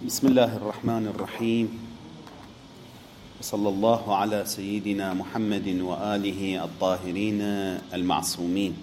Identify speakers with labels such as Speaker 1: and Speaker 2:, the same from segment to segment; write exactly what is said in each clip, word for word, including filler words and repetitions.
Speaker 1: بسم الله الرحمن الرحيم، وصلى الله على سيدنا محمد وآله الطاهرين المعصومين.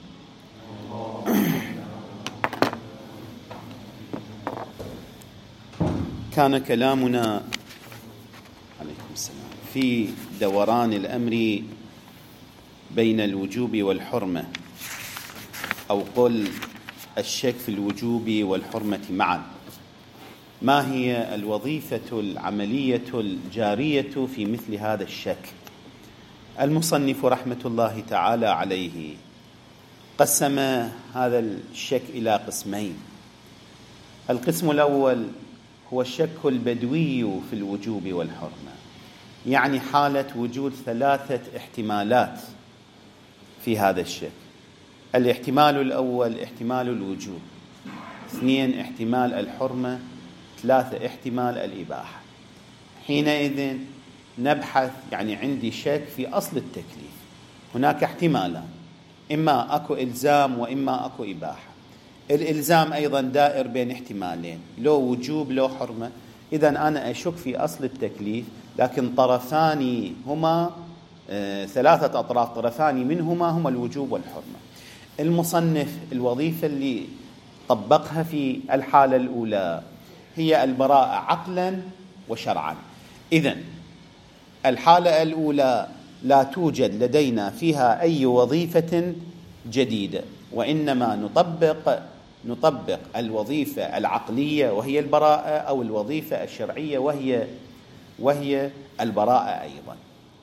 Speaker 1: كان كلامنا عليكم السلام في دوران الأمر بين الوجوب والحرمة، أو قل الشك في الوجوب والحرمة معا. ما هي الوظيفة العملية الجارية في مثل هذا الشك؟ المصنف رحمة الله تعالى عليه قسم هذا الشك إلى قسمين. القسم الأول هو الشك البدوي في الوجوب والحرمة، يعني حالة وجود ثلاثة احتمالات في هذا الشك. الاحتمال الأول احتمال الوجوب، اثنين احتمال الحرمة، ثلاثة احتمال الإباحة. حينئذ نبحث، يعني عندي شك في أصل التكليف. هناك احتمالان، إما أكو إلزام وإما أكو إباحة. الإلزام أيضا دائر بين احتمالين، لو وجوب لو حرمة. إذن أنا أشك في أصل التكليف، لكن طرفان هما آه ثلاثة أطراف، طرفان منهما هما الوجوب والحرمة. المصنف الوظيفة اللي طبقها في الحالة الأولى هي البراءة عقلا وشرعا. إذن الحالة الأولى لا توجد لدينا فيها أي وظيفة جديدة، وإنما نطبق نطبق الوظيفة العقلية وهي البراءة، أو الوظيفة الشرعية وهي وهي البراءة أيضا.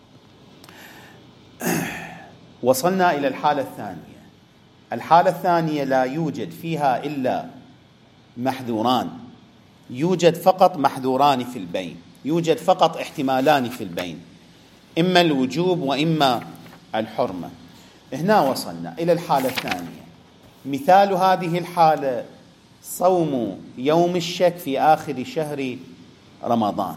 Speaker 1: وصلنا إلى الحالة الثانية. الحالة الثانية لا يوجد فيها إلا محذوران، يوجد فقط محذوران في البين، يوجد فقط احتمالان في البين، إما الوجوب وإما الحرمة. هنا وصلنا إلى الحالة الثانية. مثال هذه الحالة صوم يوم الشك في آخر شهر رمضان،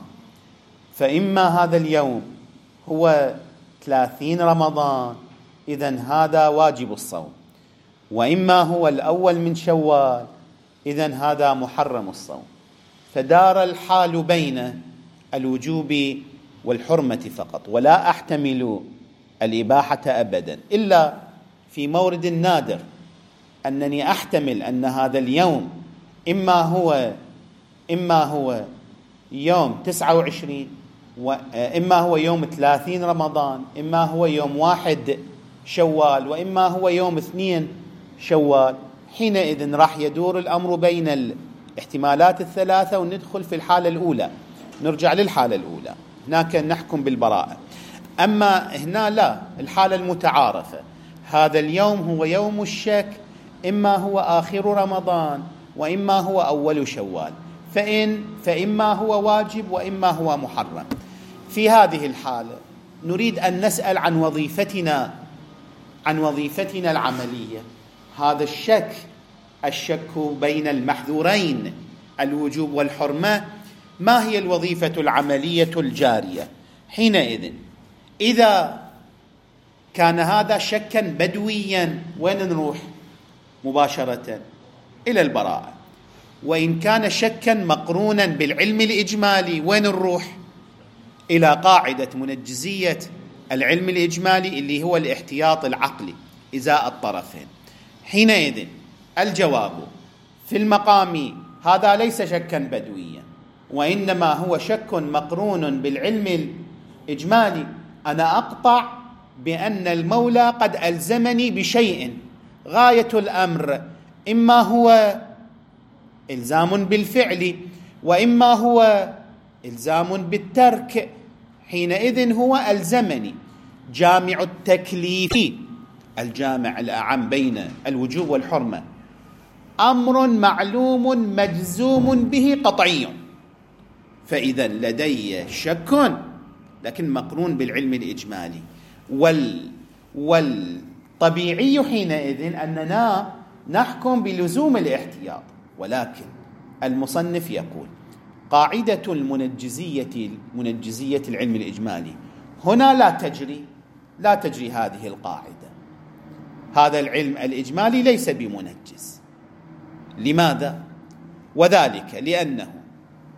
Speaker 1: فإما هذا اليوم هو ثلاثين رمضان، إذن هذا واجب الصوم، وإما هو الأول من شوال، إذن هذا محرم الصوم. فدار الحال بين الوجوب والحرمة فقط، ولا أحتمل الإباحة أبدا، إلا في مورد نادر أنني أحتمل أن هذا اليوم إما هو إما هو يوم تسعة وعشرين، وإما هو يوم ثلاثين رمضان، إما هو يوم واحد شوال، وإما هو يوم اثنين شوال. حينئذ راح يدور الأمر بين الاحتمالات الثلاثة، وندخل في الحالة الأولى، نرجع للحالة الأولى، هناك نحكم بالبراءة. أما هنا لا، الحالة المتعارفة، هذا اليوم هو يوم الشك، إما هو آخر رمضان وإما هو أول شوال، فإن فإما هو واجب وإما هو محرم. في هذه الحالة نريد أن نسأل عن وظيفتنا عن وظيفتنا العملية. هذا الشك الشك بين المحذورين الوجوب والحرمة، ما هي الوظيفة العملية الجارية؟ حينئذ إذا كان هذا شكا بدويا، وين نروح؟ مباشرة إلى البراءة. وإن كان شكا مقرونا بالعلم الإجمالي، وين نروح؟ إلى قاعدة منجزية العلم الإجمالي اللي هو الاحتياط العقلي إزاء الطرفين. حينئذ الجواب في المقام هذا ليس شكا بدويا، وإنما هو شك مقرون بالعلم الإجمالي. أنا أقطع بأن المولى قد ألزمني بشيء، غاية الأمر إما هو إلزام بالفعل وإما هو إلزام بالترك. حينئذ هو ألزمني. جامع التكليف، الجامع الأعم بين الوجوب والحرمة، أمر معلوم مجزوم به قطعي. فإذا لدي شك لكن مقرون بالعلم الإجمالي، وال والطبيعي حينئذ أننا نحكم بلزوم الاحتياط. ولكن المصنف يقول قاعدة المنجزية منجزية العلم الإجمالي هنا لا تجري لا تجري هذه القاعدة. هذا العلم الإجمالي ليس بمنجز. لماذا؟ وذلك لأنه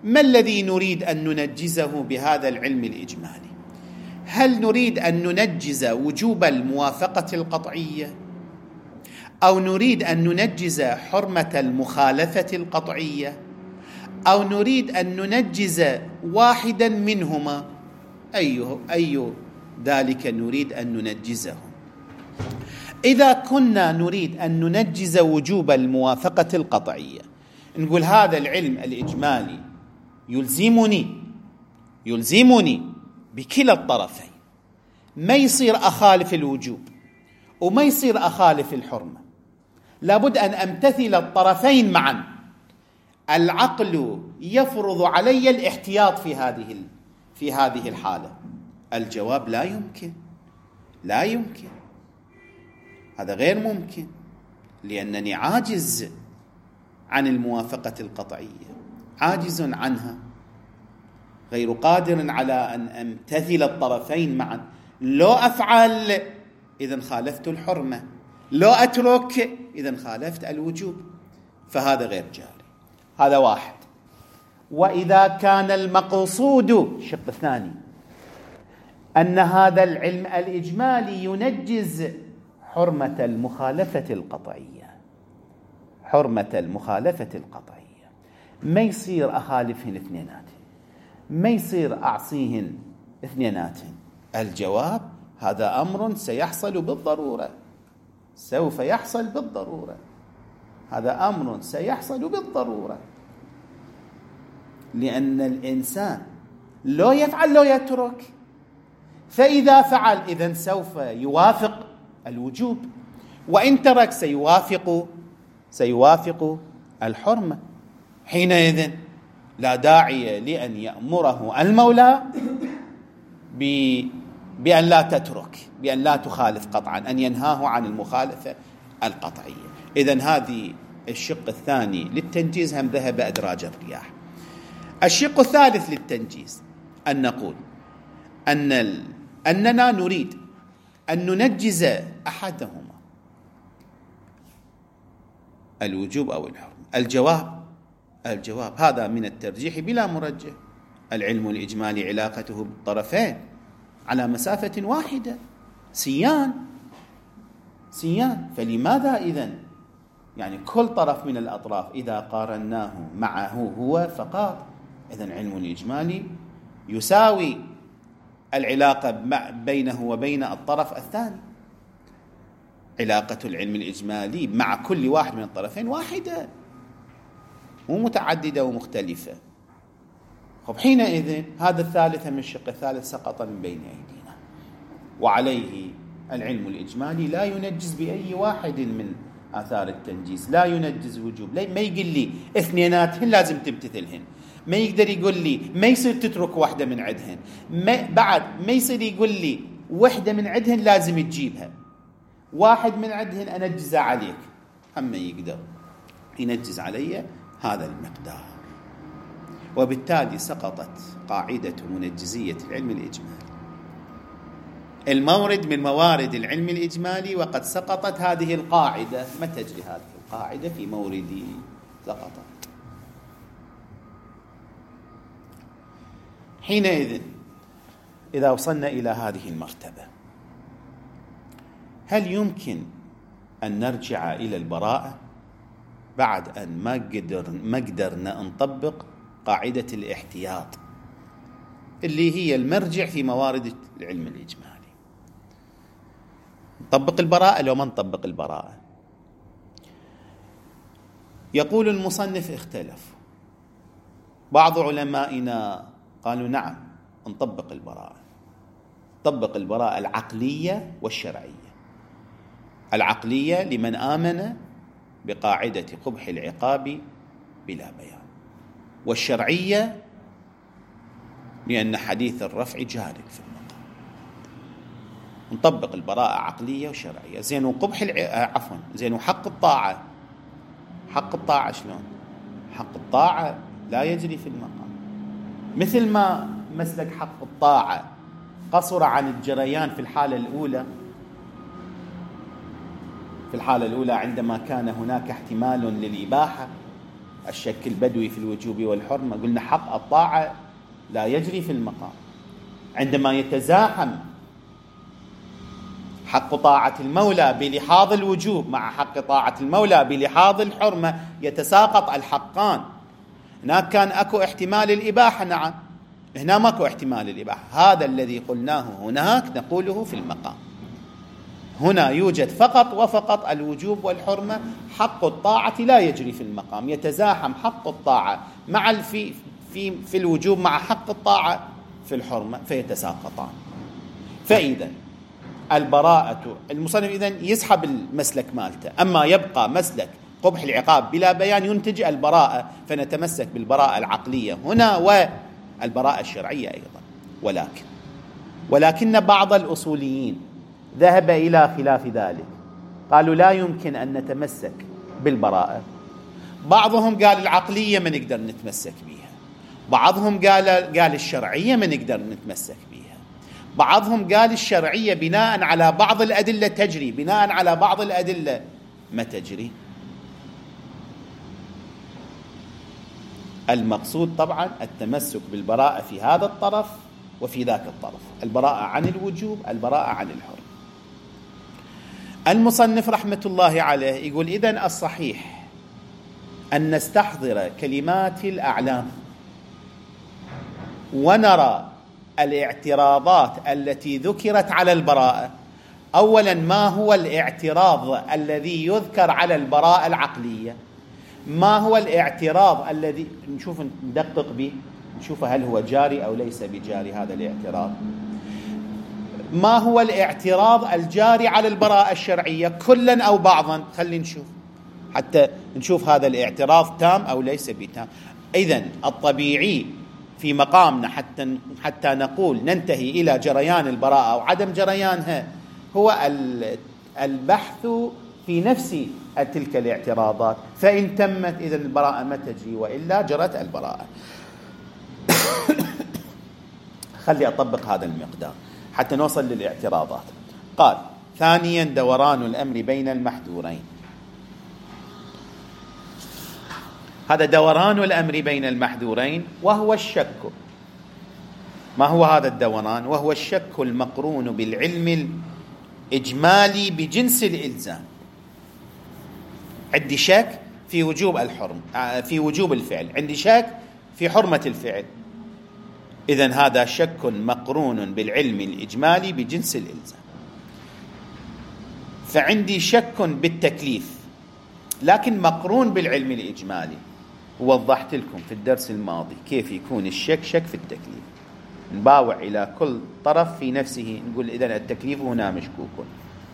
Speaker 1: ما الذي نريد أن ننجزه بهذا العلم الإجمالي؟ هل نريد أن ننجز وجوب الموافقة القطعية، أو نريد أن ننجز حرمة المخالفة القطعية، أو نريد أن ننجز واحدا منهما؟ أيه أي ذلك نريد أن ننجزه؟ إذا كنا نريد أن ننجز وجوب الموافقة القطعية، نقول هذا العلم الإجمالي يلزمني يلزمني بكلا الطرفين، ما يصير أخالف الوجوب وما يصير أخالف الحرمة، لابد أن أمتثل الطرفين معا. العقل يفرض علي الاحتياط في هذه في هذه الحالة. الجواب لا يمكن، لا يمكن، هذا غير ممكن، لأنني عاجز عن الموافقة القطعية، عاجز عنها، غير قادر على أن أمتثل الطرفين معا. لو أفعل إذن خالفت الحرمة، لو أترك إذن خالفت الوجوب، فهذا غير جاري. هذا واحد. وإذا كان المقصود الشق الثاني أن هذا العلم الإجمالي ينجز حرمة المخالفة القطعية، حرمة المخالفة القطعية ما يصير أخالفهن اثنينات، ما يصير أعصيهن اثنينات. الجواب هذا أمر سيحصل بالضرورة، سوف يحصل بالضرورة، هذا أمر سيحصل بالضرورة، لأن الإنسان لو يفعل لو يترك، فإذا فعل إذن سوف يوافق الوجوب، وإن ترك سيوافق سيوافق الحرمة. حينئذ لا داعي لأن يأمره المولى بأن لا تترك، بأن لا تخالف قطعا، أن ينهاه عن المخالفة القطعية. إذن هذه الشق الثاني للتنجيز هم ذهب أدراج الرياح. الشق الثالث للتنجيز أن نقول أن ال... أننا نريد أن ننجز أحدهما، الوجوب أو الحرمة. الجواب الجواب هذا من الترجيح بلا مرجح. العلم الإجمالي علاقته بالطرفين على مسافة واحدة، سيان سيان فلماذا إذن يعني كل طرف من الأطراف إذا قارناه معه هو فقط، إذن علم الإجمالي يساوي العلاقة بينه وبين الطرف الثاني. علاقة العلم الإجمالي مع كل واحد من الطرفين واحدة، مو متعددة ومختلفة. خب حينئذ هذا الثالث من الشق الثالث سقط من بين أيدينا، وعليه العلم الإجمالي لا ينجز بأي واحد من آثار التنجيز، لا ينجز وجوب. ما يقول لي اثنيناتهن لازم تمتثلهن، ما يقدر يقول لي ما يصير تترك واحدة من عدهن، ما بعد ما يصير يقول لي واحدة من عدهن لازم تجيبها، واحد من عدهن أنجز عليك. أما يقدر ينجز علي هذا المقدار، وبالتالي سقطت قاعدة منجزية العلم الإجمالي، المورد من موارد العلم الإجمالي، وقد سقطت هذه القاعدة. ما تجري هذه القاعدة في موردي؟ سقطت. حينئذ إذا وصلنا إلى هذه المرتبة، هل يمكن أن نرجع إلى البراءة بعد أن ما قدر ما قدرنا نطبق قاعدة الاحتياط اللي هي المرجع في موارد العلم الإجمالي؟ نطبق البراءة لو ما نطبق البراءة؟ يقول المصنف اختلف. بعض علمائنا قالوا نعم نطبق البراءة، طبق البراءة العقلية والشرعية. العقلية لمن آمن بقاعدة قبح العقاب بلا بيان، والشرعية لأن حديث الرفع جار في المقام. نطبق البراءة عقلية وشرعية. زين وقبح الع... عفوا زين وحق الطاعة، حق الطاعة شلون؟ حق الطاعة لا يجري في المقام، مثل ما مسلك حق الطاعة قصر عن الجريان في الحالة الأولى. في الحالة الأولى عندما كان هناك احتمال للإباحة، الشك البدوي في الوجوب والحرمة، قلنا حق الطاعة لا يجري في المقام. عندما يتزاحم حق طاعة المولى بلحاظ الوجوب مع حق طاعة المولى بلحاظ الحرمة يتساقط الحقان. هناك كان أكو احتمال الإباحة، نعم، هنا ماكو احتمال الإباحة. هذا الذي قلناه هناك نقوله في المقام. هنا يوجد فقط وفقط الوجوب والحرمة، حق الطاعة لا يجري في المقام، يتزاحم حق الطاعة مع الفي في في الوجوب مع حق الطاعة في الحرمة فيتساقطان. فإذا البراءة، المصنف إذن يسحب المسلك مالته، أما يبقى مسلك قبح العقاب بلا بيان ينتج البراءة، فنتمسك بالبراءة العقلية هنا والبراءة الشرعية أيضا. ولكن ولكن بعض الأصوليين ذهب إلى خلاف ذلك، قالوا لا يمكن أن نتمسك بالبراءة. بعضهم قال العقلية ما نقدر نتمسك بها، بعضهم قال قال الشرعية ما نقدر نتمسك بها، بعضهم قال الشرعية بناء على بعض الأدلة تجري، بناء على بعض الأدلة ما تجري. المقصود طبعا التمسك بالبراءة في هذا الطرف وفي ذاك الطرف، البراءة عن الوجوب، البراءة عن الحرمة. المصنف رحمة الله عليه يقول إذن الصحيح أن نستحضر كلمات الأعلام ونرى الاعتراضات التي ذكرت على البراءة. أولا، ما هو الاعتراض الذي يذكر على البراءة العقلية؟ ما هو الاعتراض الذي نشوف ندقق به، نشوف هل هو جاري أو ليس بجاري هذا الاعتراض؟ ما هو الاعتراض الجاري على البراءة الشرعية كلا أو بعضا؟ خلينا نشوف حتى نشوف هذا الاعتراض تام أو ليس بتام. إذن الطبيعي في مقامنا حتى حتى نقول ننتهي إلى جريان البراءة أو عدم جريانها هو البحث في نفس تلك الاعتراضات، فإن تمت إذن البراءة ما تجري، وإلا جرت البراءة. خلي أطبق هذا المقدار حتى نوصل للاعتراضات. قال: ثانيا، دوران الأمر بين المحذورين. هذا دوران الأمر بين المحذورين وهو الشك. ما هو هذا الدوران؟ وهو الشك المقرون بالعلم الإجمالي بجنس الإلزام. عندي شك في وجوب الحرم، في وجوب الفعل، عندي شك في حرمة الفعل، إذن هذا شك مقرون بالعلم الإجمالي بجنس الإلزام. فعندي شك بالتكليف لكن مقرون بالعلم الإجمالي. ووضحت لكم في الدرس الماضي كيف يكون الشك شك في التكليف، نباوع إلى كل طرف في نفسه، نقول إذن التكليف هنا مشكوك،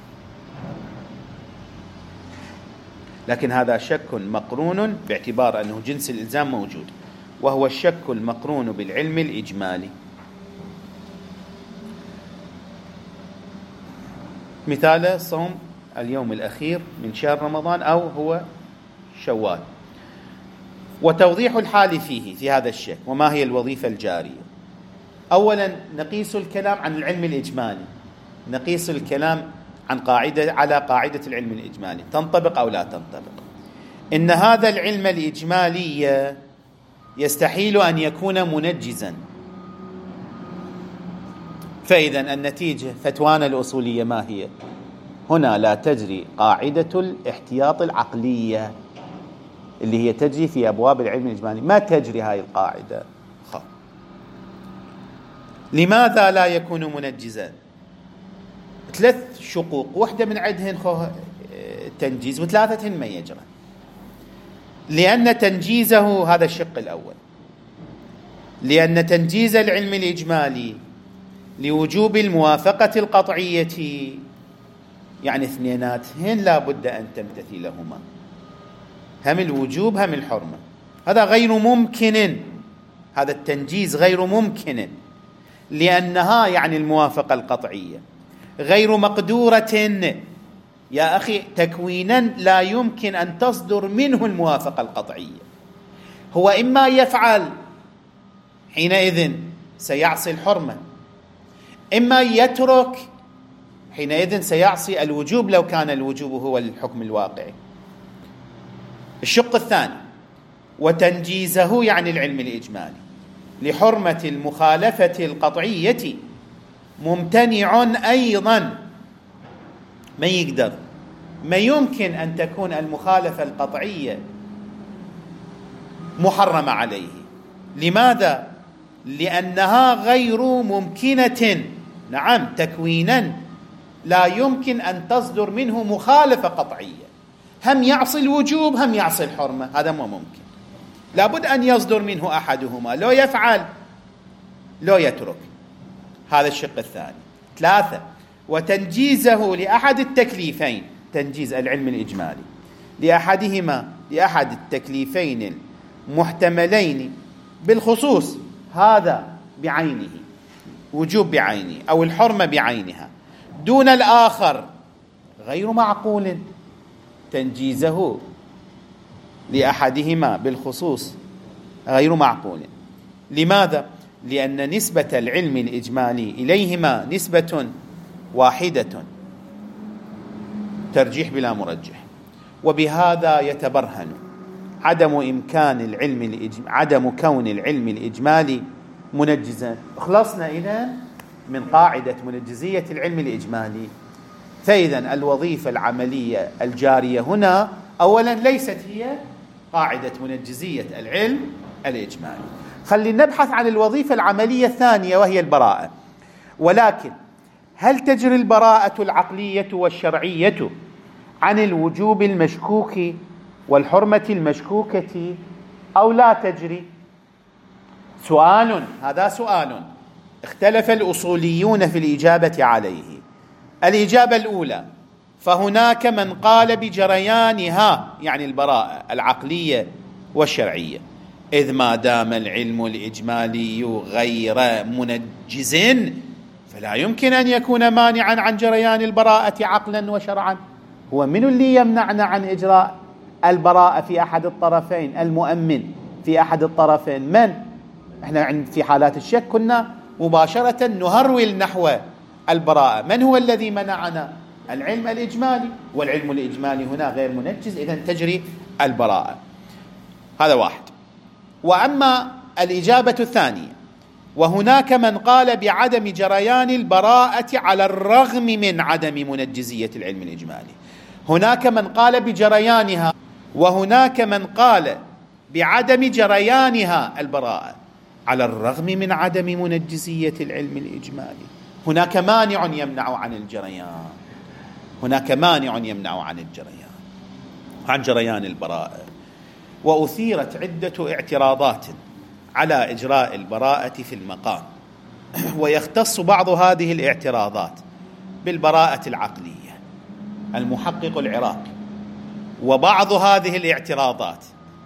Speaker 1: لكن هذا شك مقرون باعتبار أنه جنس الإلزام موجود، وهو الشك المقرون بالعلم الإجمالي. مثال صوم اليوم الأخير من شهر رمضان أو هو شوال. وتوضيح الحال فيه في هذا الشك، وما هي الوظيفة الجارية؟ أولا نقيس الكلام عن العلم الإجمالي، نقيس الكلام عن قاعدة على قاعدة العلم الإجمالي، تنطبق أو لا تنطبق. إن هذا العلم الإجمالي يستحيل أن يكون منجزا، فإذا النتيجة فتوانا الأصولية ما هي؟ هنا لا تجري قاعدة الاحتياط العقلية اللي هي تجري في أبواب العلم الإجمالي، ما تجري هاي القاعدة. خب. لماذا لا يكون منجزا؟ ثلاث شقوق، واحدة من عندهن خو تنجيز وثلاثة ما يجرى. لأن تنجيزه، هذا الشق الأول، لأن تنجيز العلم الإجمالي لوجوب الموافقة القطعية، يعني اثنيناتهن لا بد أن تمتثلهما، هم الوجوب هم الحرمة. هذا غير ممكن، هذا التنجيز غير ممكن، لأنها يعني الموافقة القطعية غير مقدورة يا أخي، تكوينا لا يمكن أن تصدر منه الموافقة القطعية. هو إما يفعل حينئذ سيعصي الحرمة، إما يترك حينئذ سيعصي الوجوب لو كان الوجوب هو الحكم الواقعي. الشق الثاني، وتنجيزه يعني العلم الإجمالي لحرمة المخالفة القطعية ممتنع أيضا. ما يقدر ما يمكن أن تكون المخالفة القطعية محرمة عليه. لماذا؟ لأنها غير ممكنة. نعم، تكوينا لا يمكن أن تصدر منه مخالفة قطعية، هم يعصي الوجوب هم يعصي الحرمة، هذا ما ممكن. لابد أن يصدر منه أحدهما، لو يفعل لو يترك. هذا الشق الثاني. ثلاثة، وتنجيزه لأحد التكليفين، تنجيز العلم الإجمالي لأحدهما لأحد التكليفين المحتملين بالخصوص، هذا بعينه وجوب بعينه أو الحرمة بعينها دون الآخر، غير معقول. تنجيزه لأحدهما بالخصوص غير معقول. لماذا؟ لأن نسبة العلم الإجمالي إليهما نسبة واحدة، ترجيح بلا مرجح. وبهذا يتبرهن عدم إمكان العلم الإجمالي، عدم كون العلم الإجمالي منجزا. خلصنا إذن من قاعدة منجزية العلم الإجمالي. فإذا الوظيفة العملية الجارية هنا أولا ليست هي قاعدة منجزية العلم الإجمالي. خلينا نبحث عن الوظيفة العملية الثانية وهي البراءة. ولكن هل تجري البراءة العقلية والشرعية عن الوجوب المشكوك والحرمة المشكوكة أو لا تجري؟ سؤال، هذا سؤال اختلف الأصوليون في الإجابة عليه. الإجابة الأولى، فهناك من قال بجريانها، يعني البراءة العقلية والشرعية، إذ ما دام العلم الإجمالي غير منجز فلا يمكن أن يكون مانعا عن جريان البراءة عقلا وشرعا. هو من اللي يمنعنا عن إجراء البراءة في أحد الطرفين؟ المؤمن في أحد الطرفين من؟ احنا في حالات الشك كنا مباشرة نهرول نحو البراءة. من هو الذي منعنا؟ العلم الإجمالي، والعلم الإجمالي هنا غير منجز، إذن تجري البراءة. هذا واحد. وأما الإجابة الثانية، وهناك من قال بعدم جريان البراءة على الرغم من عدم منجزية العلم الإجمالي. هناك من قال بجريانها، وهناك من قال بعدم جريانها البراءة على الرغم من عدم منجزية العلم الإجمالي. هناك مانع يمنع عن الجريان، هناك مانع يمنع عن الجريان عن جريان البراءة. وأثيرت عدة اعتراضات على إجراء البراءة في المقام، ويختص بعض هذه الاعتراضات بالبراءة العقلية المحقق العراقي، وبعض هذه الاعتراضات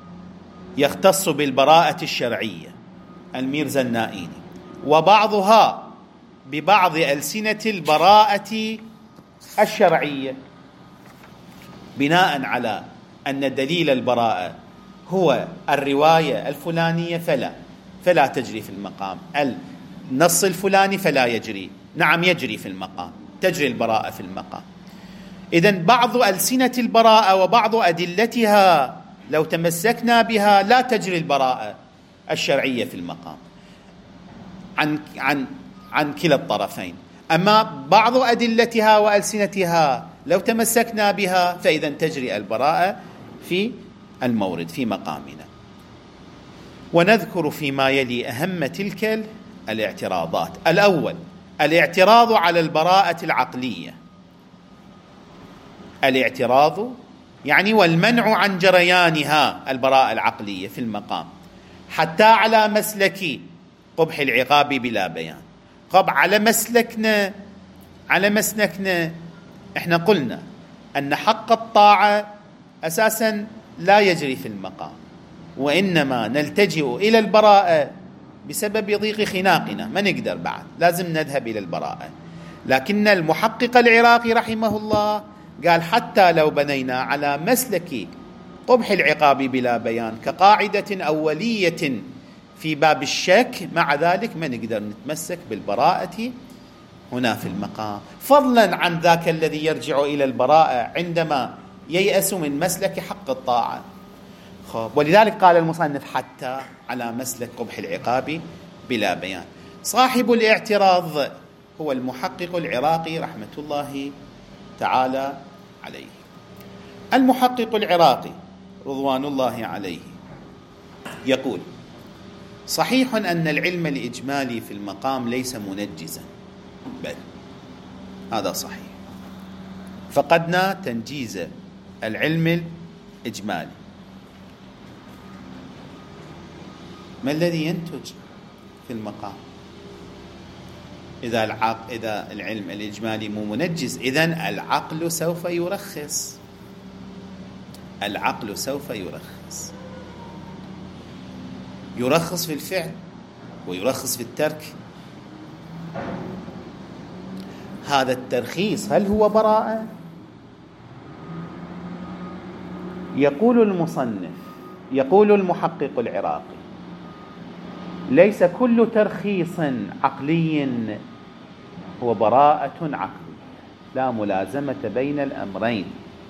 Speaker 1: يختص بالبراءة الشرعية الميرزا النائيني، وبعضها ببعض ألسنة البراءة الشرعية، بناء على أن دليل البراءة هو الرواية الفلانية فلا فلا تجري في المقام، النص الفلاني فلا يجري. نعم يجري في المقام، تجري البراءة في المقام. إذن بعض ألسنة البراءة وبعض أدلتها لو تمسكنا بها لا تجري البراءة الشرعية في المقام عن عن عن كلا الطرفين. أما بعض أدلتها وألسنتها لو تمسكنا بها فإذا تجري البراءة في المورد في مقامنا. ونذكر فيما يلي أهم تلك الاعتراضات. الأول، الاعتراض على البراءة العقلية. الاعتراض يعني والمنع عن جريانها البراءة العقلية في المقام، حتى على مسلك قبح العقاب بلا بيان. طب على مسلكنا على مسلكنا احنا قلنا أن حق الطاعة أساسا لا يجري في المقام، وإنما نلتجئ إلى البراءة بسبب ضيق خناقنا، ما نقدر بعد، لازم نذهب إلى البراءة. لكن المحقق العراقي رحمه الله قال حتى لو بنينا على مسلك قبح العقاب بلا بيان كقاعدة أولية في باب الشك، مع ذلك ما نقدر نتمسك بالبراءة هنا في المقام، فضلا عن ذاك الذي يرجع إلى البراءة عندما ييأس من مسلك حق الطاعة. خب ولذلك قال المصنف حتى على مسلك قبح العقاب بلا بيان. صاحب الاعتراض هو المحقق العراقي رحمة الله تعالى عليه. المحقق العراقي رضوان الله عليه يقول: صحيح أن العلم الإجمالي في المقام ليس منجزا، بل هذا صحيح، فقدنا تنجيز العلم الإجمالي. ما الذي ينتج في المقام؟ إذا العقل إذا العلم الإجمالي مو منجز، إذن العقل سوف يرخص، العقل سوف يرخص يرخص في الفعل ويرخص في الترك. هذا الترخيص هل هو براءة؟ يقول المصنف، يقول المحقق العراقي: ليس كل ترخيص عقلي هو براءة عقلية، لا ملازمة بين الأمرين.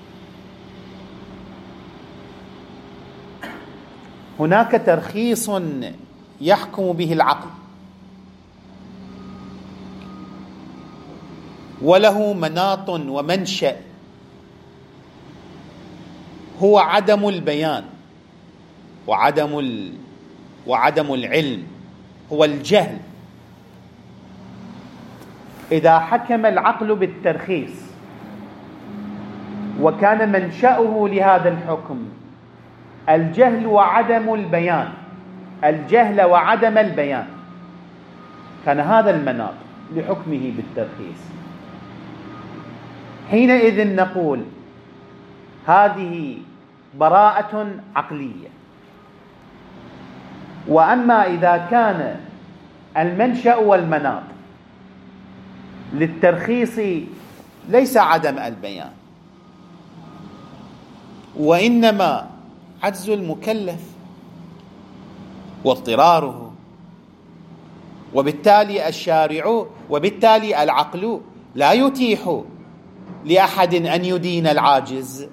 Speaker 1: هناك ترخيص يحكم به العقل وله مناط ومنشأ، هو عدم البيان وعدم ال... وعدم العلم، هو الجهل. إذا حكم العقل بالترخيص وكان منشأه لهذا الحكم الجهل وعدم البيان، الجهل وعدم البيان، كان هذا المناط لحكمه بالترخيص. حينئذ نقول هذه براءة عقلية. وأما إذا كان المنشأ والمناط للترخيص ليس عدم البيان، وإنما عجز المكلف واضطراره، وبالتالي الشارع وبالتالي العقل لا يتيح لأحد أن يدين العاجز،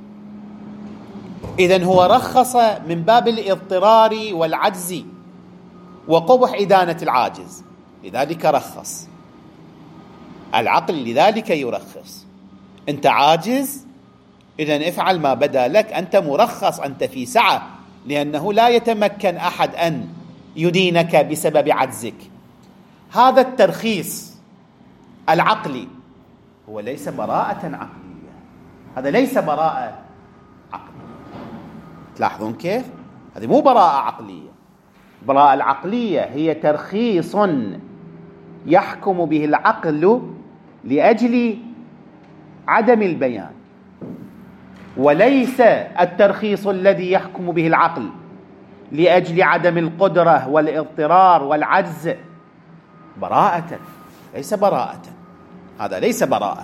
Speaker 1: إذن هو رخص من باب الاضطرار والعجز وقبح إدانة العاجز، لذلك رخص العقل، لذلك يرخص. أنت عاجز، إذن افعل ما بدا لك، أنت مرخص، أنت في سعة، لأنه لا يتمكن أحد أن يدينك بسبب عجزك. هذا الترخيص العقلي هو ليس براءة عقلية، هذا ليس براءة عقلية. تلاحظون كيف؟ هذه مو براءة عقلية. براءة العقلية هي ترخيص يحكم به العقل لأجل عدم البيان، وليس الترخيص الذي يحكم به العقل لأجل عدم القدرة والاضطرار والعجز براءة، ليس براءة، هذا ليس براءة.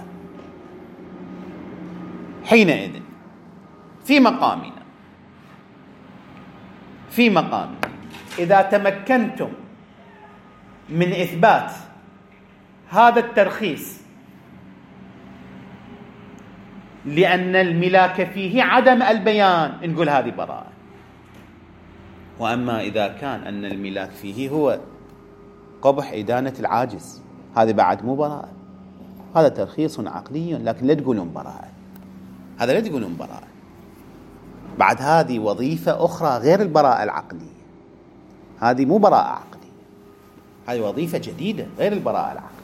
Speaker 1: حينئذ في مقامنا في مقامنا إذا تمكنتم من إثبات هذا الترخيص لأن الملاك فيه عدم البيان، نقول هذه براءة. وأما إذا كان أن الملاك فيه هو قبح إدانة العاجز، هذا بعد مو براءة، هذا ترخيص عقلي، لكن لا تقولون براءة، هذا لا تقولون براءة. بعد هذه وظيفة أخرى غير البراءة العقلية، هذه مو براءة عقلية، هذه وظيفة جديدة غير البراءة العقلية.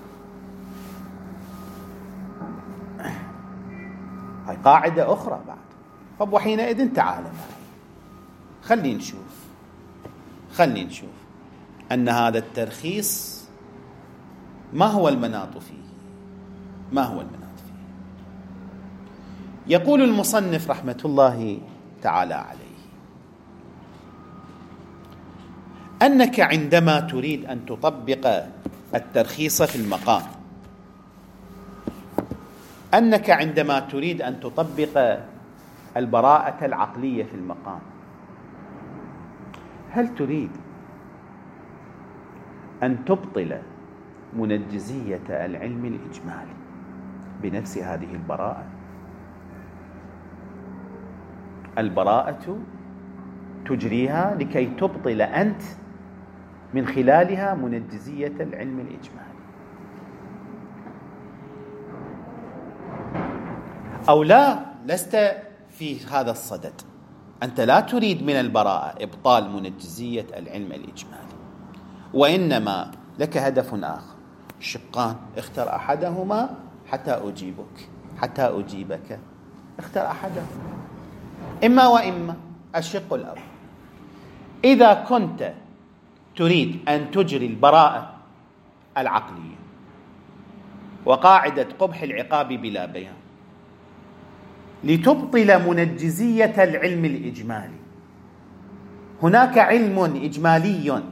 Speaker 1: هاي قاعدة أخرى بعد. طب وحينئذ تعال معي، خلي نشوف خلي نشوف أن هذا الترخيص ما هو المناط فيه، ما هو المناط فيه. يقول المصنف رحمة الله تعالى عليه: أنك عندما تريد أن تطبق الترخيص في المقام، أنك عندما تريد أن تطبق البراءة العقلية في المقام، هل تريد أن تبطل منجزية العلم الإجمالي بنفس هذه البراءة؟ البراءة تجريها لكي تبطل أنت من خلالها منجزية العلم الإجمالي، أو لا، لست في هذا الصدد، أنت لا تريد من البراءة إبطال منجزية العلم الإجمالي، وإنما لك هدف آخر. شقان، اختر أحدهما حتى أجيبك حتى أجيبك، اختر أحدهما، إما وإما. الشق الأول، إذا كنت تريد أن تجري البراءة العقلية وقاعدة قبح العقاب بلا بيان لتبطل منجزية العلم الإجمالي، هناك علم إجمالي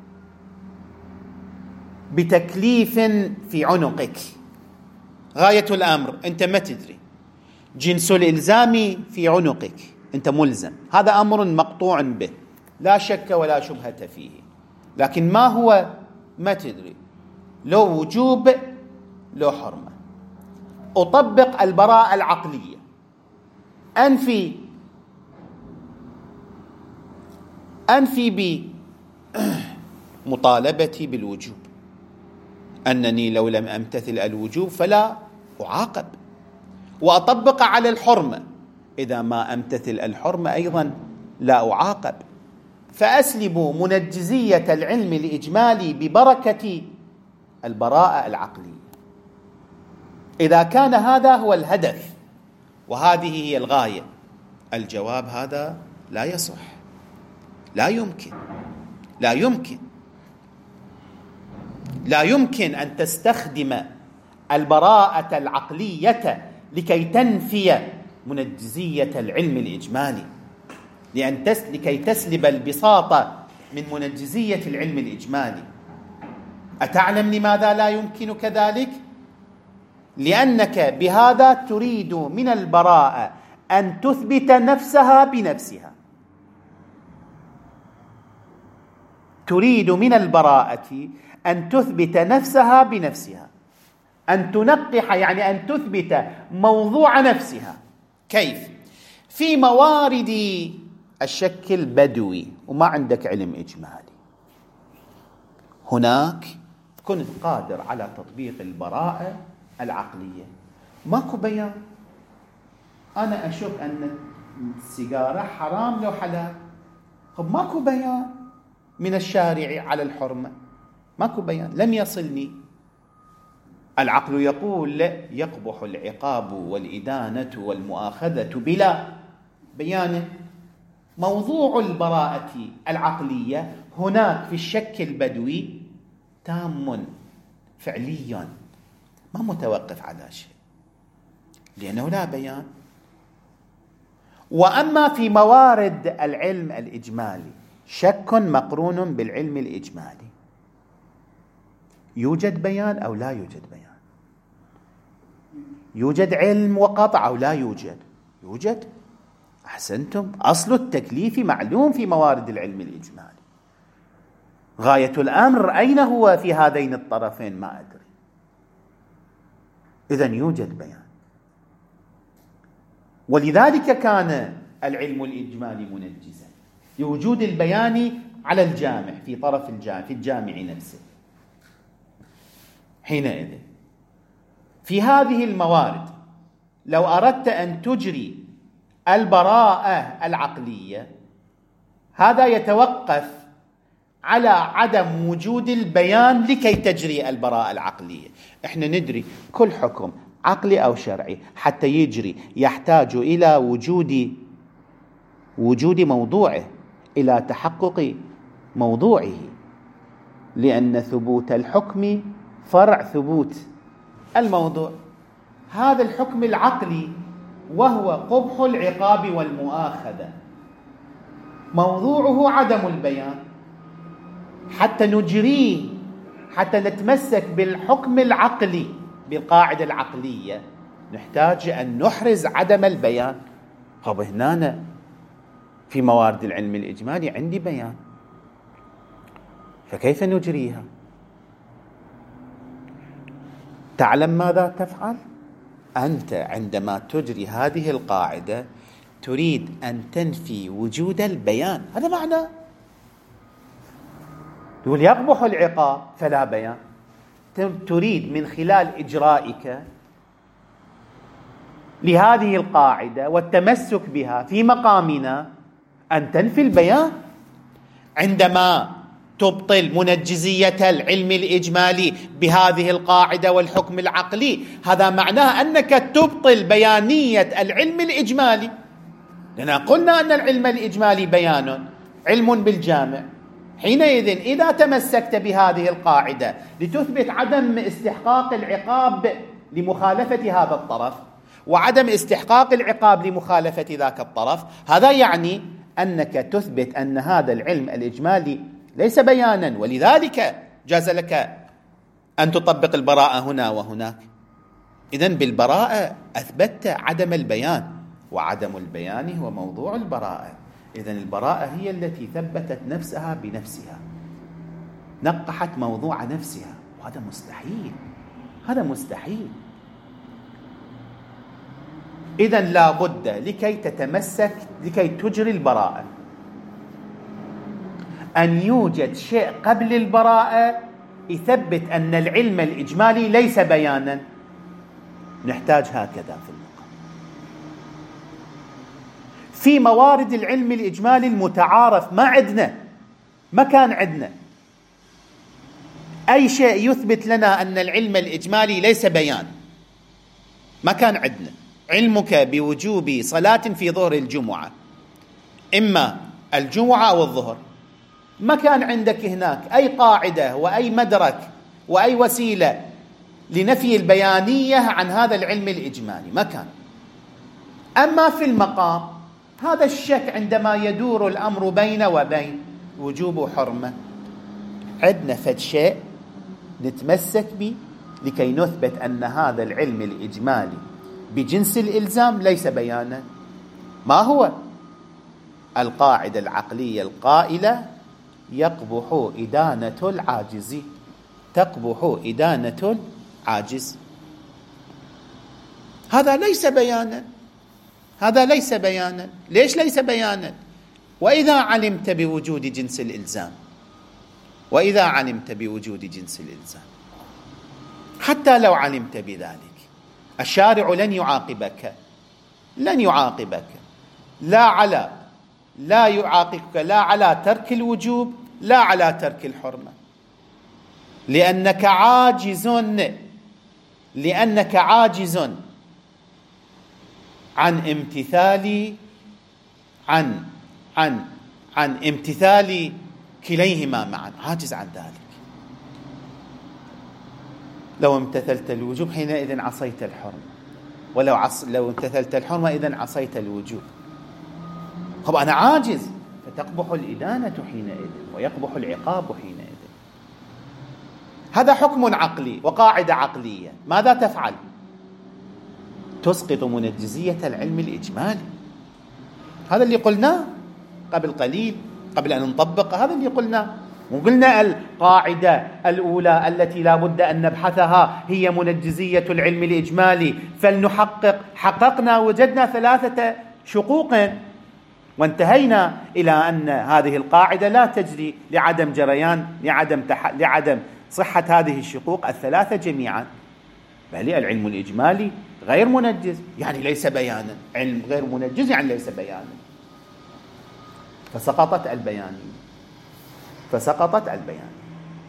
Speaker 1: بتكليف في عنقك، غاية الأمر أنت ما تدري، جنس الإلزام في عنقك، أنت ملزم، هذا أمر مقطوع به لا شك ولا شبهة فيه، لكن ما هو ما تدري، لو وجوب لو حرمة. أطبق البراءة العقلية، أنفي أنفي بمطالبتي بالوجوب، أنني لو لم أمتثل الوجوب فلا أعاقب، وأطبق على الحرمة، إذا ما أمتثل الحرمة أيضا لا أعاقب، فأسلب منجزية العلم الإجمالي ببركة البراءة العقلية. إذا كان هذا هو الهدف وهذه هي الغاية، الجواب هذا لا يصح، لا يمكن لا يمكن لا يمكن أن تستخدم البراءة العقلية لكي تنفي منجزية العلم الإجمالي، لأن تس لكي تسلب البساطة من منجزية العلم الإجمالي. أتعلم لماذا لا يمكنك ذلك؟ لأنك بهذا تريد من البراءة أن تثبت نفسها بنفسها، تريد من البراءة أن تثبت نفسها بنفسها، أن تنقح، يعني أن تثبت موضوع نفسها. كيف؟ في موارد الشك البدوي وما عندك علم إجمالي، هناك كنت قادر على تطبيق البراءة العقلية، ماكو بيان، أنا أشوف أن السيجارة حرام لو حلال، طب ماكو بيان من الشارع على الحرمة، ماكو بيان، لم يصلني. العقل يقول يقبح العقاب والإدانة والمؤاخذة بلا بيان. موضوع البراءة العقلية هناك في الشك البدوي تام فعليا، ما متوقف على شيء، لأنه لا بيان. وأما في موارد العلم الإجمالي شك مقرون بالعلم الإجمالي، يوجد بيان أو لا يوجد بيان، يوجد علم وقطع أو لا يوجد، يوجد. أحسنتم، أصل التكليف معلوم في موارد العلم الإجمالي، غاية الأمر أين هو في هذين الطرفين ما أدري. إذن يوجد بيان، ولذلك كان العلم الإجمالي منجزا لوجود البيان على الجامع في طرف الجامع في الجامع نفسه. حينئذ في هذه الموارد لو أردت أن تجري البراءة العقلية، هذا يتوقف على عدم وجود البيان لكي تجري البراءة العقلية. احنا ندري كل حكم عقلي أو شرعي حتى يجري يحتاج إلى وجود وجود موضوعه، إلى تحقق موضوعه، لأن ثبوت الحكم فرع ثبوت الموضوع. هذا الحكم العقلي وهو قبح العقاب والمؤاخذة موضوعه عدم البيان، حتى نجريه، حتى نتمسك بالحكم العقلي بالقاعدة العقلية نحتاج أن نحرز عدم البيان. طب هنا في موارد العلم الإجمالي عندي بيان، فكيف نجريها؟ تعلم ماذا تفعل؟ أنت عندما تجري هذه القاعدة تريد أن تنفي وجود البيان، هذا معناه. يقول يقبح العقاب فلا بيان، تريد من خلال إجرائك لهذه القاعدة والتمسك بها في مقامنا أن تنفي البيان. عندما تبطل منجزية العلم الإجمالي بهذه القاعدة والحكم العقلي، هذا معناه أنك تبطل بيانية العلم الإجمالي، لأننا قلنا أن العلم الإجمالي بيان علم بالجامع. حينئذ إذا تمسكت بهذه القاعدة لتثبت عدم استحقاق العقاب لمخالفة هذا الطرف وعدم استحقاق العقاب لمخالفة ذاك الطرف، هذا يعني أنك تثبت أن هذا العلم الإجمالي ليس بيانا، ولذلك جاز لك أن تطبق البراءة هنا وهناك. إذن بالبراءة أثبتت عدم البيان، وعدم البيان هو موضوع البراءة. إذن البراءة هي التي ثبتت نفسها بنفسها، نقحت موضوع نفسها، وهذا مستحيل، هذا مستحيل. إذن لا بد لكي تتمسك، لكي تجري البراءة، أن يوجد شيء قبل البراءة يثبت أن العلم الإجمالي ليس بيانا. نحتاج هكذا في المقام. في موارد العلم الإجمالي المتعارف ما عندنا، ما كان عندنا أي شيء يثبت لنا أن العلم الإجمالي ليس بيان، ما كان عندنا. علمك بوجوب صلاة في ظهر الجمعة، إما الجمعة أو الظهر، ما كان عندك هناك أي قاعدة وأي مدرك وأي وسيلة لنفي البيانية عن هذا العلم الإجمالي، ما كان. أما في المقام هذا الشك عندما يدور الأمر بين وبين وجوب حرمة، عندنا فد شيء نتمسك به لكي نثبت أن هذا العلم الإجمالي بجنس الإلزام ليس بيانا. ما هو؟ القاعدة العقلية القائلة يقبح إدانة العاجز، تقبح إدانة العاجز. هذا ليس بيانا، هذا ليس بيانا. ليش ليس بيانا؟ وإذا علمت بوجود جنس الإلزام، وإذا علمت بوجود جنس الإلزام، حتى لو علمت بذلك الشارع لن يعاقبك، لن يعاقبك لا على لا يعاقبك لا على ترك الوجوب لا على ترك الحرمة، لأنك عاجز، لأنك عاجز عن امتثال عن عن عن امتثال كليهما معا، عاجز عن ذلك. لو امتثلت الوجوب حينئذ عصيت الحرمة، ولو عص... لو امتثلت الحرمة إذن عصيت الوجوب. طب أنا عاجز، فتقبح الإدانة حينئذ ويقبح العقاب حينئذ. هذا حكم عقلي وقاعدة عقلية. ماذا تفعل؟ تسقط منجزية العلم الإجمالي. هذا اللي قلناه قبل قليل، قبل أن نطبق، هذا اللي قلناه. وقلنا القاعدة الأولى التي لا بد أن نبحثها هي منجزية العلم الإجمالي، فلنحقق. حققنا، وجدنا ثلاثة شقوق، وانتهينا إلى أن هذه القاعدة لا تجري لعدم جريان، لعدم تح... لعدم صحة هذه الشقوق الثلاثة جميعا. بل العلم الإجمالي غير منجز، يعني ليس بيانا. علم غير منجز يعني ليس بيانا، فسقطت البيانية، فسقطت البيانية.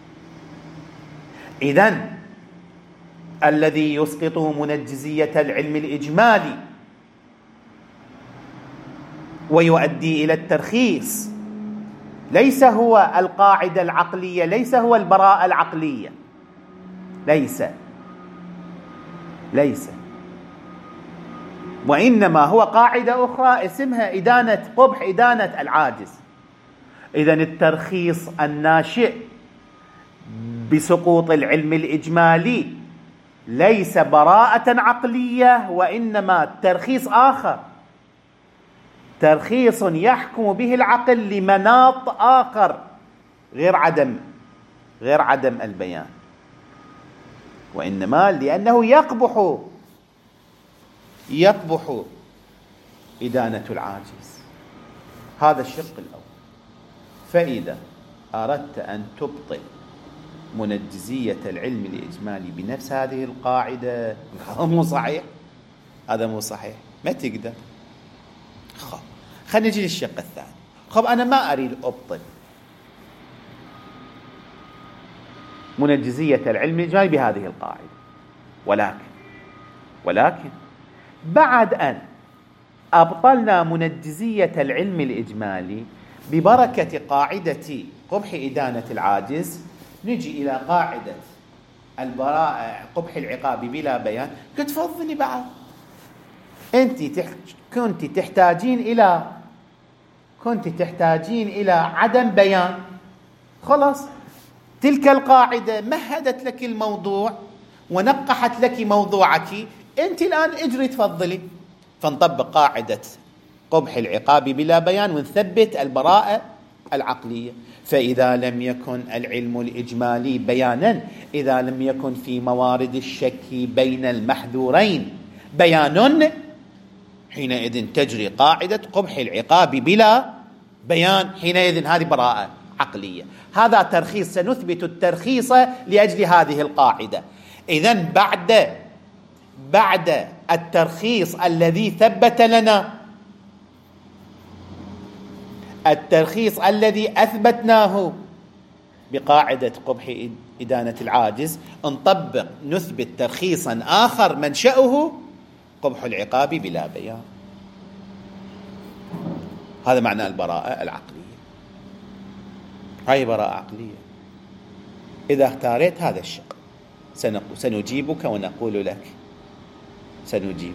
Speaker 1: إذن الذي يسقط منجزية العلم الإجمالي ويؤدي إلى الترخيص ليس هو القاعدة العقلية، ليس هو البراءة العقلية، ليس ليس وإنما هو قاعدة أخرى اسمها إدانة قبح إدانة العاجز. إذن الترخيص الناشئ بسقوط العلم الإجمالي ليس براءة عقلية، وإنما ترخيص آخر، ترخيص يحكم به العقل لمناط آخر غير عدم غير عدم البيان، وإنما لأنه يقبح يقبح إدانة العاجز. هذا الشق الأول. فإذا أردت أن تبطل منجزية العلم الإجمالي بنفس هذه القاعدة، هذا مو صحيح، هذا مو صحيح، ما تقدر. خب خلينا نجي للشق الثاني. خب أنا ما أريد أبطل منجزية العلم الإجمالي بهذه القاعدة، ولكن ولكن بعد أن أبطلنا منجزية العلم الإجمالي ببركة قاعدة قبح إدانة العاجز، نجي إلى قاعدة البراءة قبح العقاب بلا بيان. قلت تفضلي بعد أنت تح... كنت تحتاجين إلى كنت تحتاجين إلى عدم بيان، خلاص تلك القاعدة مهدت لك الموضوع ونقحت لك موضوعك، أنت الآن اجري تفضلي، فنطبق قاعدة قبح العقاب بلا بيان ونثبت البراءة العقلية. فإذا لم يكن العلم الإجمالي بيانا، إذا لم يكن في موارد الشك بين المحذورين بيان، حينئذ تجري قاعدة قبح العقاب بلا بيان، حينئذ هذه براءة عقلية. هذا ترخيص، سنثبت الترخيص لأجل هذه القاعدة. إذن بعد بعد الترخيص الذي ثبت لنا، الترخيص الذي أثبتناه بقاعدة قبح إدانة العاجز، نطبق نثبت ترخيصا آخر منشأه قبح العقاب بلا بيان. هذا معنى البراءة العقلية. هاي براءة عقلية. إذا اختاريت هذا الشق سنجيبك ونقول لك، سنجيب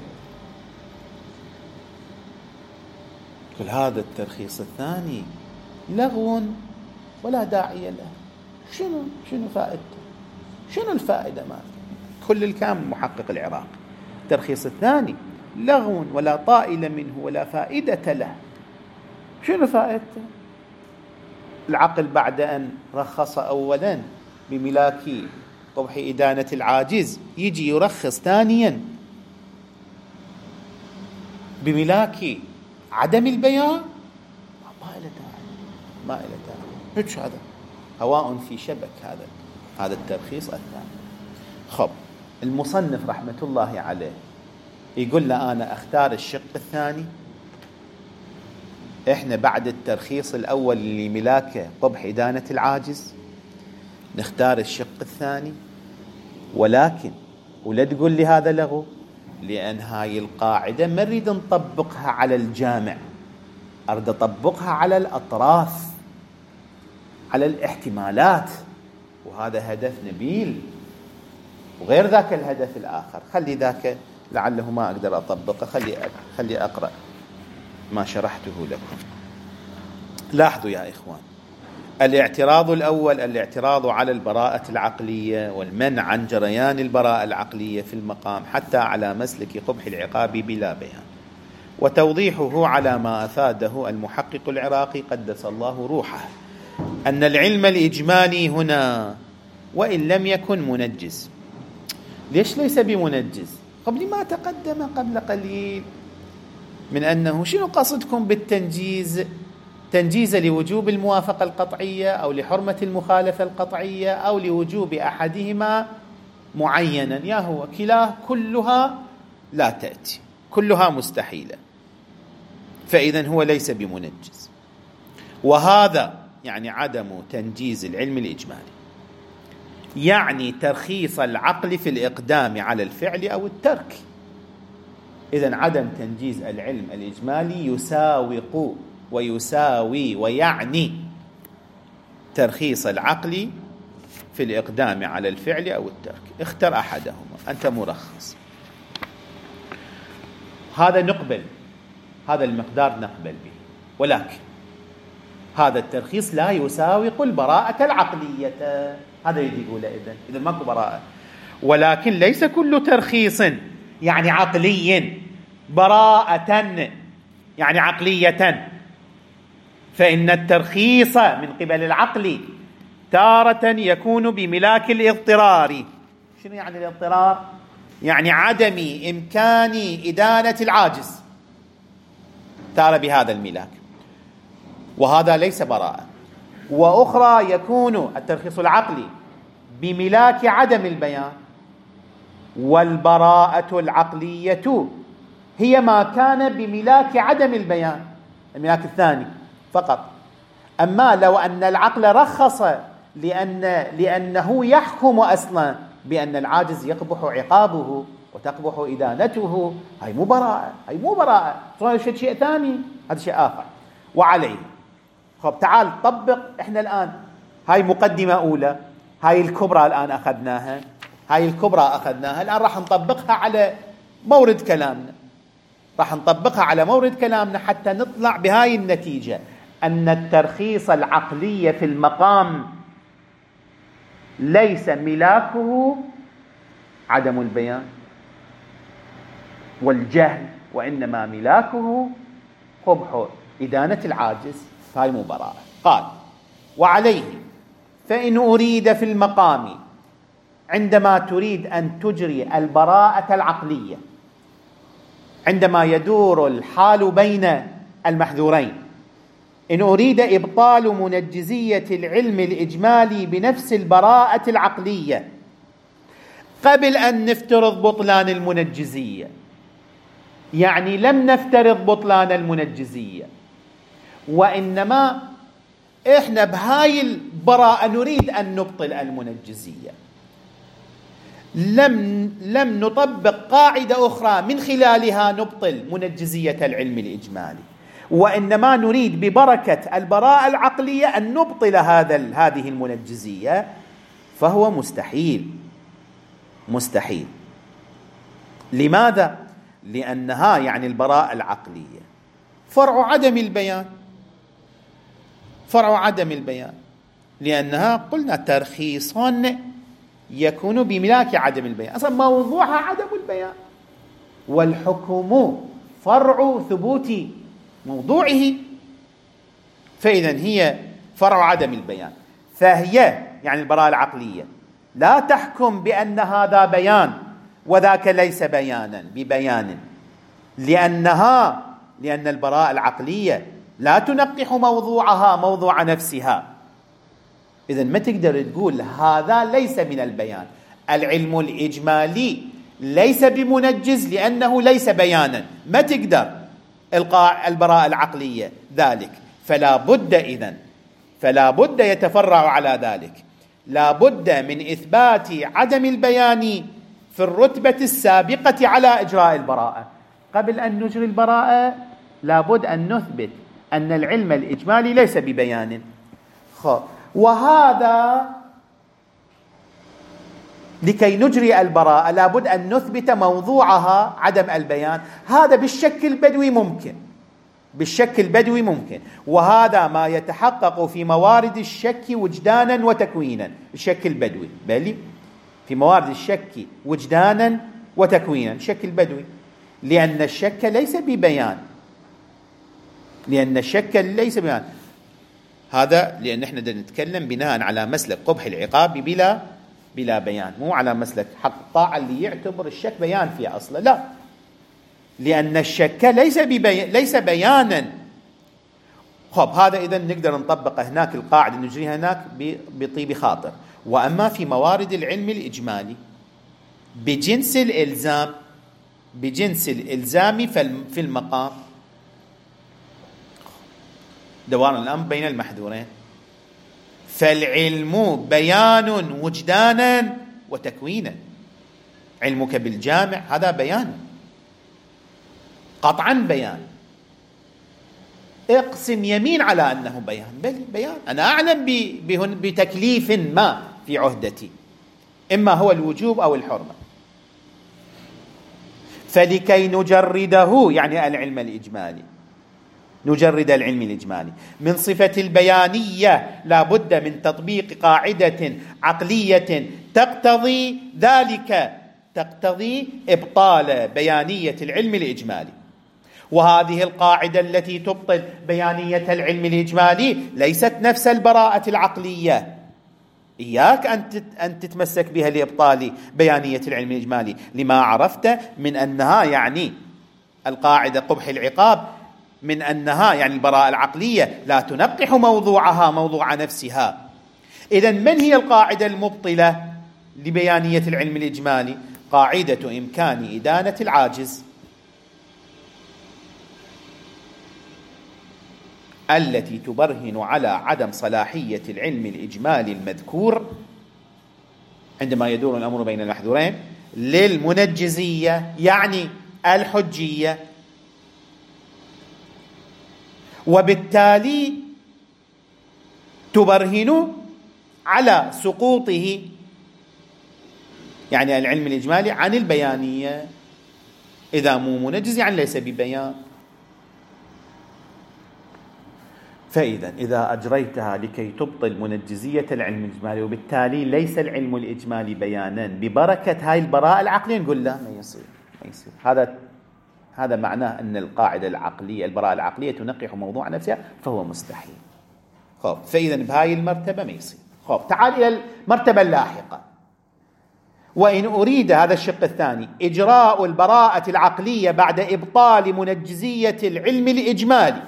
Speaker 1: كل هذا الترخيص الثاني لغو ولا داعي له. شنو شنو فائدته؟ شنو الفائدة؟ ما كل الكلام محقق العراق. الترخيص الثاني لغو ولا طائل منه ولا فائدة له. شنو فائدته؟ العقل بعد أن رخص أولا بملاك قبح إدانة العاجز يجي يرخص ثانيا بملاك عدم البيان. ما إلى داعي، ما إلى داعي. هيك هذا هواء في شبك. هذا هذا الترخيص الثاني. خب المصنف رحمة الله عليه يقول له أنا أختار الشق الثاني. إحنا بعد الترخيص الأول لملاك قبح إدانة العاجز نختار الشق الثاني، ولكن ولا تقول لي هذا لغو، لأن هاي القاعدة ما نريد نطبقها على الجامع، أريد أطبقها على الأطراف، على الاحتمالات، وهذا هدف نبيل وغير ذاك الهدف الآخر. خلي ذاك لعله ما أقدر أطبقه، خلي خلي أقرأ ما شرحته لكم. لاحظوا يا إخوان، الاعتراض الأول الاعتراض على البراءة العقلية والمنع عن جريان البراءة العقلية في المقام حتى على مسلك قبح العقاب بلا بيان، وتوضيحه على ما أفاده المحقق العراقي قدس الله روحه أن العلم الإجمالي هنا وإن لم يكن منجز. ليش ليس بمنجز؟ قبل ما تقدم قبل قليل من أنه شنو قصدكم بالتنجيز؟ تنجيز لوجوب الموافقة القطعية أو لحرمة المخالفة القطعية أو لوجوب أحدهما معينا، يا هو كلاه كلها لا تأتي، كلها مستحيلة، فإذن هو ليس بمنجز. وهذا يعني عدم تنجيز العلم الإجمالي، يعني ترخيص العقل في الإقدام على الفعل أو الترك. إذن عدم تنجيز العلم الإجمالي يساوق ويساوي ويعني ترخيص العقل في الإقدام على الفعل أو الترك. اختر أحدهما، أنت مرخص. هذا نقبل، هذا المقدار نقبل به، ولكن هذا الترخيص لا يساوق البراءة العقلية. هذا يجي يقوله إذن إذن ماكو براءة. ولكن ليس كل ترخيص يعني عقلي براءة يعني عقلية، فإن الترخيص من قبل العقل تارة يكون بملاك الاضطرار. شنو يعني الاضطرار؟ يعني عدم إمكان إدانة العاجز. تارة بهذا الملاك، وهذا ليس براءة. وأخرى يكون الترخيص العقلي بملاك عدم البيان، والبراءة العقلية هي ما كان بملاك عدم البيان، الملاك الثاني فقط. أما لو أن العقل رخص لأن لأنه يحكم أصلا بأن العاجز يقبح عقابه وتقبح إدانته، هاي مو براءة، هاي مو براءة، صار شيء ثاني، هذا شيء آخر. وعليه خب تعال طبق. احنا الآن هاي مقدمة أولى، هاي الكبرى الآن أخذناها، هاي الكبرى أخذناها، الآن راح نطبقها على مورد كلامنا، راح نطبقها على مورد كلامنا حتى نطلع بهاي النتيجة، أن الترخيص العقلي في المقام ليس ملاكه عدم البيان والجهل، وإنما ملاكه قبح إدانة العاجز، فهي مو براءة. قال: وعليه فإن أريد في المقام عندما تريد أن تجري البراءة العقلية، عندما يدور الحال بين المحذورين، إن أريد إبطال منجزية العلم الإجمالي بنفس البراءة العقلية قبل أن نفترض بطلان المنجزية، يعني لم نفترض بطلان المنجزية، وإنما إحنا بهاي البراءة نريد أن نبطل المنجزية، لم لم نطبق قاعدة أخرى من خلالها نبطل منجزية العلم الإجمالي، وإنما نريد ببركة البراءة العقلية أن نبطل هذا هذه المنجزية، فهو مستحيل مستحيل. لماذا؟ لأنها يعني البراءة العقلية فرع عدم البيان، فرع عدم البيان، لأنها قلنا ترخيص يكون بملاك عدم البيان، أصلا موضوعها عدم البيان، والحكم فرع ثبوت موضوعه، فإذا هي فرع عدم البيان، فهي يعني البراءة العقلية لا تحكم بأن هذا بيان وذاك ليس بيانا ببيان، لأنها لأن البراءة العقلية لا تنقح موضوعها موضوع نفسها. إذن ما تقدر تقول هذا ليس من البيان، العلم الإجمالي ليس بمنجز لأنه ليس بيانا، ما تقدر إلقاء البراءة العقلية ذلك، فلا بد إذن فلا بد يتفرع على ذلك، لا بد من إثبات عدم البيان في الرتبة السابقة على إجراء البراءة. قبل أن نجري البراءة لا بد أن نثبت أن العلم الإجمالي ليس ببيان. وهذا لكي نجري البراءة لا بد أن نثبت موضوعها عدم البيان، هذا بالشك البدوي ممكن، بالشك البدوي ممكن، وهذا ما يتحقق في موارد الشك وجدانا وتكوينا. الشك البدوي بل في موارد الشك وجدانا وتكوينا، الشك البدوي، لأن الشك ليس ببيان، لأن الشك ليس ببيان، هذا لأن احنا نتكلم بناء على مسلك قبح العقاب بلا بلا بيان، مو على مسلك حق الطاعة اللي يعتبر الشك بيان فيه أصلا، لا، لأن الشك ليس ببي... ليس بيانا. خب هذا إذن نقدر نطبق هناك القاعدة نجريها هناك بطيب خاطر. وأما في موارد العلم الإجمالي بجنس الإلزام، بجنس الإلزام في المقام، دوار الأمر بين المحذورين، فالعلم بيان وجدانا وتكوينا. علمك بالجامع هذا بيان، قطعا بيان، اقسم يمين على أنه بيان، بل بيان، أنا أعلم بتكليف ما في عهدتي، إما هو الوجوب أو الحرمة. فلكي نجرده يعني العلم الإجمالي، نجرد العلم الإجمالي من صفة البيانية لا بد من تطبيق قاعدة عقلية تقتضي ذلك، تقتضي إبطال بيانية العلم الإجمالي. وهذه القاعدة التي تبطل بيانية العلم الإجمالي ليست نفس البراءة العقلية، إياك أن تتمسك بها لإبطال بيانية العلم الإجمالي، لما عرفت من أنها يعني القاعدة قبح العقاب من أنها يعني البراءة العقلية لا تنقح موضوعها موضوع نفسها. إذن من هي القاعدة المبطلة لبيانية العلم الإجمالي؟ قاعدة إمكان إدانة العاجز، التي تبرهن على عدم صلاحية العلم الإجمالي المذكور عندما يدور الأمر بين المحذورين للمنجزية، يعني الحجية، وبالتالي تبرهن على سقوطه، يعني العلم الإجمالي، عن البيانية. إذا مو منجز يعني ليس ببيان. فإذا إذا أجريتها لكي تبطل منجزية العلم الإجمالي وبالتالي ليس العلم الإجمالي بيانا ببركة هاي البراءة العقلية، نقول لا، ما يصير ما يصير. هذا هذا معناه أن القاعدة العقلية البراءة العقلية تنقح موضوع نفسها، فهو مستحيل. خب فإذا بهاي المرتبة ما يصير. خب تعال إلى المرتبة اللاحقة. وإن أريد هذا الشق الثاني إجراء البراءة العقلية بعد إبطال منجزية العلم الإجمالي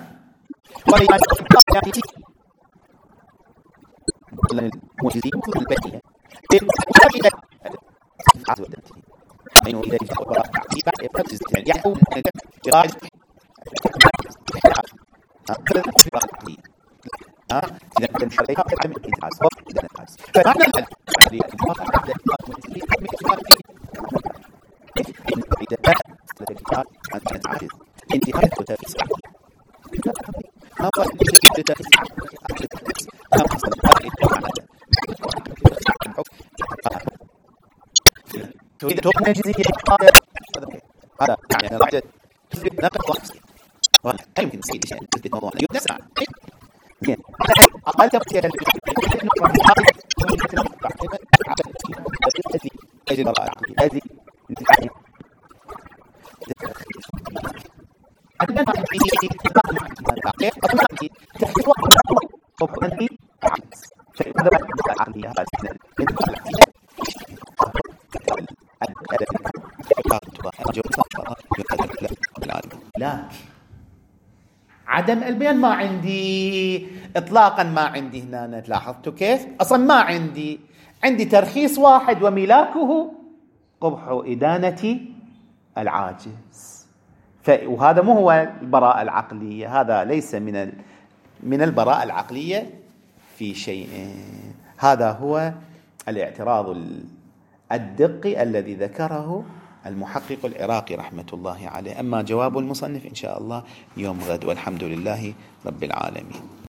Speaker 1: تريد توقع جزئية هذا يعني أنا راح تثبت نقد واحد ولا يمكن تسوي شيء تثبت موضوع يدرس عنه زين أقل تفسير أجل الرأي هذه لا، عدم البيان ما عندي إطلاقا، ما عندي هنا. لاحظتوا كيف؟ أصلا ما عندي عندي ترخيص واحد وملاكه قبح إدانة العاجز. وهذا مو هو البراءة العقلية، هذا ليس من من البراءة العقلية في شيء. هذا هو الاعتراض الدقي الذي ذكره المحقق العراقي رحمة الله عليه. أما جواب المصنف إن شاء الله يوم غد، والحمد لله رب العالمين.